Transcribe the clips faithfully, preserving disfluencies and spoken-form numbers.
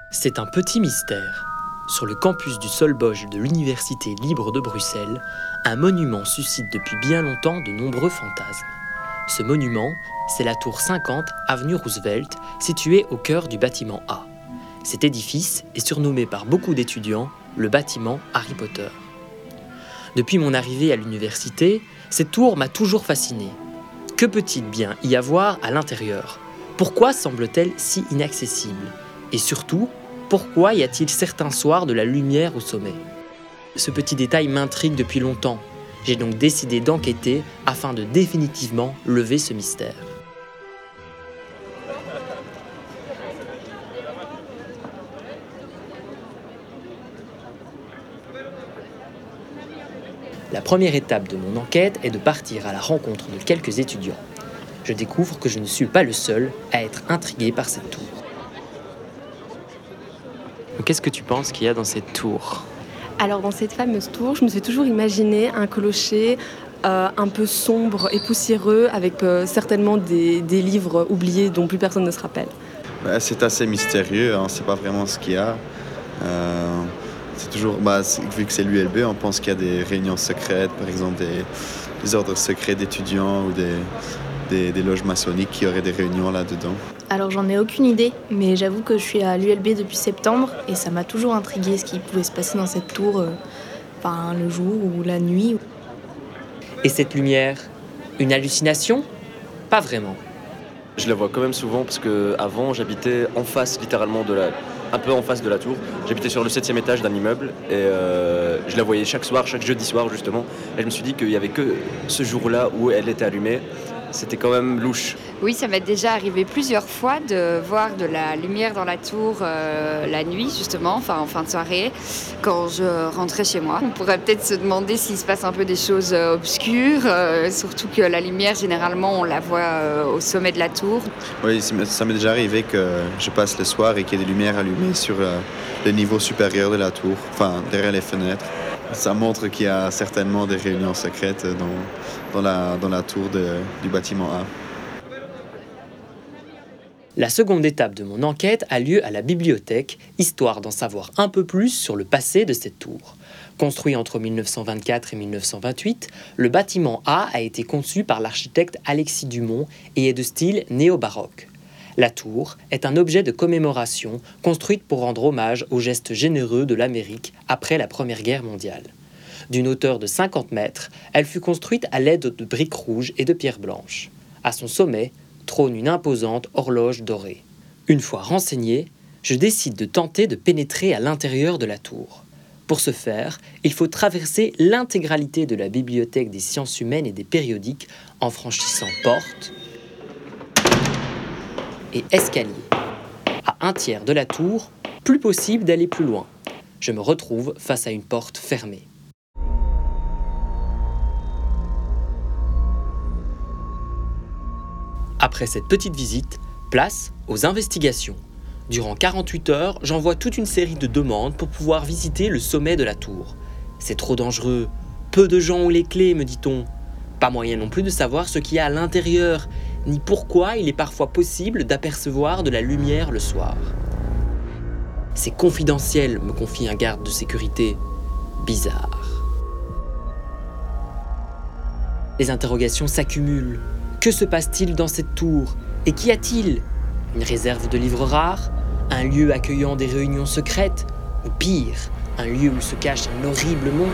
C'est un petit mystère. Sur le campus du Solbosch de l'Université libre de Bruxelles, un monument suscite depuis bien longtemps de nombreux fantasmes. Ce monument, c'est la tour cinquante, avenue Roosevelt, située au cœur du bâtiment A. Cet édifice est surnommé par beaucoup d'étudiants le bâtiment Harry Potter. Depuis mon arrivée à l'université, cette tour m'a toujours fasciné. Que peut-il bien y avoir à l'intérieur ? Pourquoi semble-t-elle si inaccessible ? Et surtout, pourquoi y a-t-il certains soirs de la lumière au sommet ? Ce petit détail m'intrigue depuis longtemps. J'ai donc décidé d'enquêter afin de définitivement lever ce mystère. La première étape de mon enquête est de partir à la rencontre de quelques étudiants. Je découvre que je ne suis pas le seul à être intrigué par cette tour. Qu'est-ce que tu penses qu'il y a dans cette tour ? Alors dans cette fameuse tour, je me suis toujours imaginé un clocher euh, un peu sombre et poussiéreux avec euh, certainement des, des livres oubliés dont plus personne ne se rappelle. Bah, c'est assez mystérieux, hein, on ne sait pas vraiment ce qu'il y a. Euh, c'est toujours, bah, c'est, vu que c'est l'U L B, on pense qu'il y a des réunions secrètes, par exemple des, des ordres secrets d'étudiants ou des, des, des loges maçonniques qui auraient des réunions là-dedans. Alors j'en ai aucune idée, mais j'avoue que je suis à l'U L B depuis septembre et ça m'a toujours intrigué ce qui pouvait se passer dans cette tour, euh, enfin, le jour ou la nuit. Et cette lumière, une hallucination ? Pas vraiment. Je la vois quand même souvent parce qu'avant j'habitais en face littéralement de la... un peu en face de la tour. J'habitais sur le septième étage d'un immeuble et euh, je la voyais chaque soir, chaque jeudi soir justement. Et je me suis dit qu'il n'y avait que ce jour-là où elle était allumée. C'était quand même louche. Oui, ça m'est déjà arrivé plusieurs fois de voir de la lumière dans la tour euh, la nuit, justement, enfin en fin de soirée, quand je rentrais chez moi. On pourrait peut-être se demander s'il se passe un peu des choses euh, obscures, euh, surtout que la lumière, généralement, on la voit euh, au sommet de la tour. Oui, ça m'est déjà arrivé que je passe le soir et qu'il y ait des lumières allumées sur euh, le niveau supérieur de la tour, enfin derrière les fenêtres. Ça montre qu'il y a certainement des réunions secrètes dans, dans, la, dans la tour de, du bâtiment A. La seconde étape de mon enquête a lieu à la bibliothèque, histoire d'en savoir un peu plus sur le passé de cette tour. Construit entre mille neuf cent vingt-quatre et mille neuf cent vingt-huit, le bâtiment A a été conçu par l'architecte Alexis Dumont et est de style néo-baroque. La tour est un objet de commémoration construite pour rendre hommage aux gestes généreux de l'Amérique après la Première Guerre mondiale. D'une hauteur de cinquante mètres, elle fut construite à l'aide de briques rouges et de pierres blanches. À son sommet trône une imposante horloge dorée. Une fois renseigné, je décide de tenter de pénétrer à l'intérieur de la tour. Pour ce faire, il faut traverser l'intégralité de la bibliothèque des sciences humaines et des périodiques en franchissant portes et escalier. À un tiers de la tour, plus possible d'aller plus loin. Je me retrouve face à une porte fermée. Après cette petite visite, place aux investigations. Durant quarante-huit heures, j'envoie toute une série de demandes pour pouvoir visiter le sommet de la tour. C'est trop dangereux. Peu de gens ont les clés, me dit-on. Pas moyen non plus de savoir ce qu'il y a à l'intérieur, ni pourquoi il est parfois possible d'apercevoir de la lumière le soir. C'est confidentiel, me confie un garde de sécurité. Bizarre. Les interrogations s'accumulent. Que se passe-t-il dans cette tour ? Et qu'y a-t-il ? Une réserve de livres rares ? Un lieu accueillant des réunions secrètes ? Ou pire, un lieu où se cache un horrible monstre ?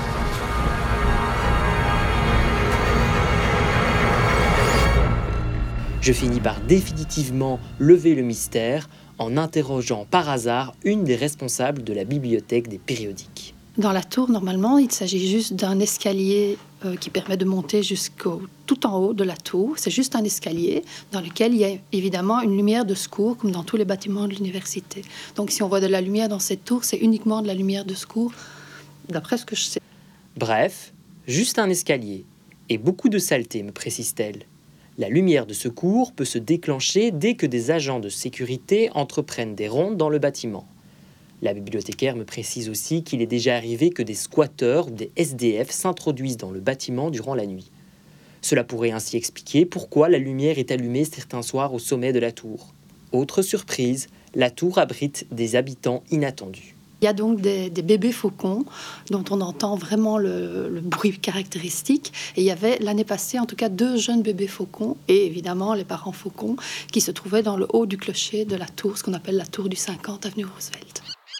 Je finis par définitivement lever le mystère en interrogeant par hasard une des responsables de la bibliothèque des périodiques. Dans la tour, normalement, il s'agit juste d'un escalier euh, qui permet de monter jusqu'au tout en haut de la tour. C'est juste un escalier dans lequel il y a évidemment une lumière de secours, comme dans tous les bâtiments de l'université. Donc si on voit de la lumière dans cette tour, c'est uniquement de la lumière de secours, d'après ce que je sais. Bref, juste un escalier. Et beaucoup de saleté, me précise-t-elle. La lumière de secours peut se déclencher dès que des agents de sécurité entreprennent des rondes dans le bâtiment. La bibliothécaire me précise aussi qu'il est déjà arrivé que des squatteurs ou des S D F s'introduisent dans le bâtiment durant la nuit. Cela pourrait ainsi expliquer pourquoi la lumière est allumée certains soirs au sommet de la tour. Autre surprise, la tour abrite des habitants inattendus. Il y a donc des, des bébés faucons dont on entend vraiment le, le bruit caractéristique. Et il y avait l'année passée, en tout cas, deux jeunes bébés faucons et évidemment les parents faucons qui se trouvaient dans le haut du clocher de la tour, ce qu'on appelle la tour du cinquante avenue Roosevelt.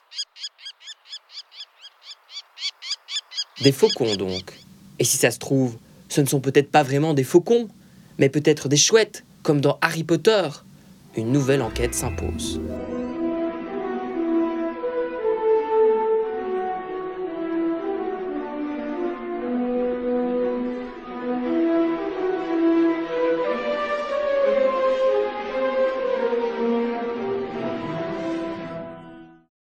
Des faucons donc. Et si ça se trouve, ce ne sont peut-être pas vraiment des faucons, mais peut-être des chouettes, comme dans Harry Potter. Une nouvelle enquête s'impose.